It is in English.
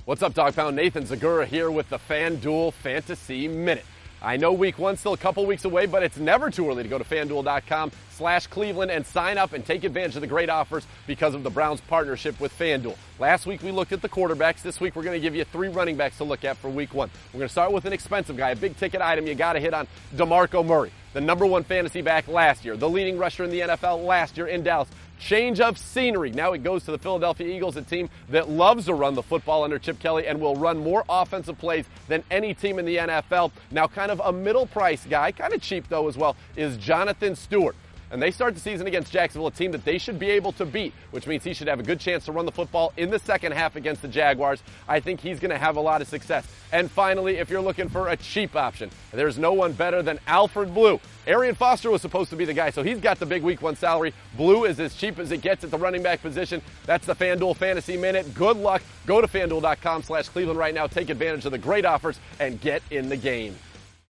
What's up, Dog Pound? Nathan Zagura here with the FanDuel Fantasy Minute. I know week one's still a couple weeks away, but it's never too early to go to FanDuel.com/Cleveland and sign up and take advantage of the great offers because of the Browns' partnership with FanDuel. Last week we looked at the quarterbacks. This week we're going to give you 3 running backs to look at for week one. We're going to start with an expensive guy, a big ticket item you got to hit on, DeMarco Murray, the number 1 fantasy back last year, the leading rusher in the NFL last year in Dallas. Change of scenery. Now he goes to the Philadelphia Eagles, a team that loves to run the football under Chip Kelly and will run more offensive plays than any team in the NFL. Now kind of a middle price guy, kind of cheap though as well, is Jonathan Stewart. And they start the season against Jacksonville, a team that they should be able to beat, which means he should have a good chance to run the football in the second half against the Jaguars. I think he's going to have a lot of success. And finally, if you're looking for a cheap option, there's no one better than Alfred Blue. Arian Foster was supposed to be the guy, so he's got the big week one salary. Blue is as cheap as it gets at the running back position. That's the FanDuel Fantasy Minute. Good luck. Go to FanDuel.com/Cleveland right now. Take advantage of the great offers and get in the game.